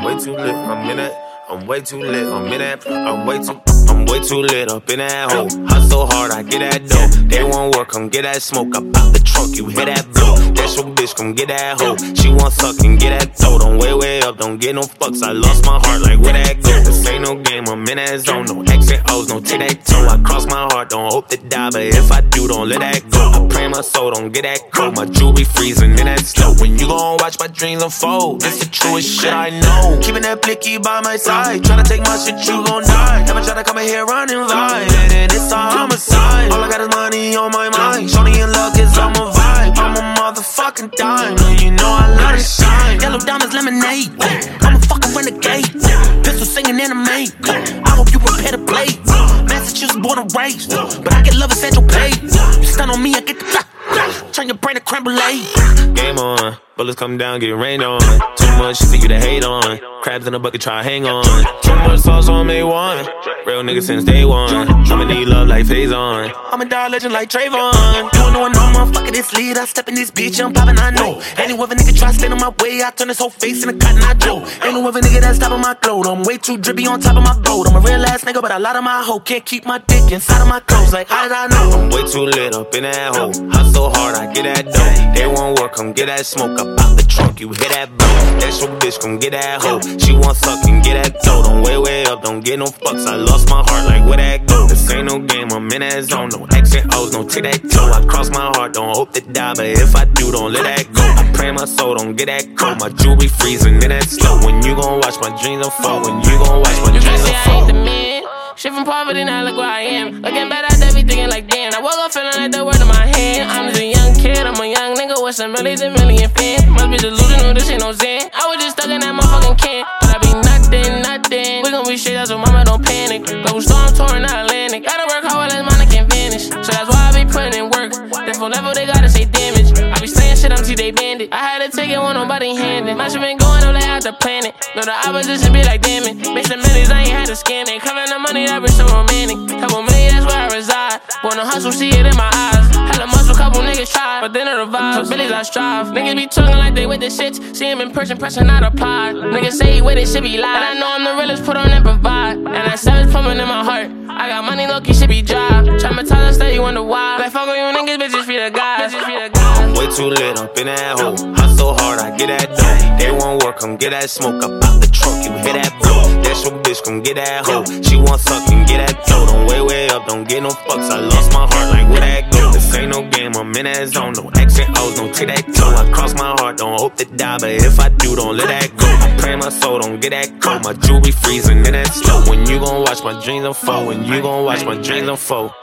I'm way too lit, I'm in that. I'm way too lit, I'm in that. I'm way too lit up in that hole. Hustle hard, I get that dough. They won't work, come get that smoke. I pop the trunk, you hear that blow. That's your bitch, come get that hoe. She want suck and get that dough. Don't way up, don't get no fucks. I lost my heart, like where that go? This ain't no game, I'm in that zone. No X and O's, no tic-tac-toe. I cross my heart, don't hope to die, but if I do, don't let that go. I pray my soul, don't get that cold. My jewelry freezing in that snow. When you gon' watch my dreams unfold, it's the truest shit I know. Keeping that blicky by my side, tryna take my shit, you gon' die. Never try to come in here running vibe, and it's a homicide. All I got is money on my mind. Shorty and luck is on my vibe. I'm a motherfucking dime, and you know I let it shine. Yellow diamonds, lemonade. I'm a fucking renegade. Pistol singing anime. I hope you prepare to play. Massachusetts born and raised, but I get love at Central Pay. You stun on me, I get the turn your brain to creme brulee. Game on, bullets come down, get rained on. Too much shit for you to hate on. Crabs in a bucket, try hang on. Too much sauce on me one. Real nigga since day one. I'ma need love like phase on. I'm a dog legend like Trayvon. You know no motherfucker this lead. I step in this bitch, I'm poppin', I know. Ain't no other nigga try stand on my way. I turn this whole face into cotton eye Joe. Ain't no other nigga that's top of my clothes. I'm way too drippy on top of my gold. I'm a real ass nigga, but a lot of my hoe can't keep my dick inside of my clothes. Like how did I know? I'm way too lit up in that hole. Hustle hard, I get that dough. They won't work, come get that smoke. I pop the trunk, you hear that blow. That's your bitch, come get that hoe. She want suck and get that dough. Don't way up, don't get no fucks. I lost my heart, like where that go? This ain't no game, I'm in that zone. No X and O's, no tic-tac-toe. I cross my heart, don't hope to die, but if I do, don't let that go. I pray my soul, don't get that cold. My jewelry freezing in that snow. When you gon' watch my dreams unfold, when you gon' watch my dreams unfold. Shit from poverty, now look where I am. Looking back at everything like damn. I woke up feeling like the word in my hand. I'm just a young kid, I'm a young nigga with some millions and million fans. Must be delusional, this ain't no Zen. I was just stuck in that motherfucking can. But I be nothing. We gon' be straight up, so mama don't panic. Global storm touring the Atlantic. Gotta work hard while this money can vanish. So that's why I be putting in work. Then for level, they gotta say damage. I be saying shit until they banned it. I had to take it when nobody handed. My shit been going all out the planet. Know the opposition be like, damn it. Make some millions, I ain't had to scan it. Covering the money that be so romantic. Couple million, that's where I reside. Wanna hustle, see it in my eyes. Hella muscle, couple niggas try, but then it revives. For billies, I strive. Niggas be talking like they with the shits. See him in person, pressing not apply. Niggas say he with it, shit be lie. And I know I'm the realest, put on and provide. And that savage pumping in my heart. I got money, low-key, shit be dry. Traumatized, steady, wonder why. Like fuck all you niggas, bitches be the guys. I'm way too lit up in that hole. Hustle hard, I get that dough. They won't work, come get that smoke. I pop the trunk, you hear that blow. That's your bitch, come get that hoe. She want suck and get that dough. Don't way up, don't get no fucks. I lost my heart, like where that go? This ain't no game, I'm in that zone. No X and O's, no tic-tac-toe. I cross my heart, don't hope to die, but if I do, don't let that go. I pray my soul, don't get that cold. My jewelry freezing in that snow. When you gon' watch my dreams unfold, when you gon' watch my dreams unfold.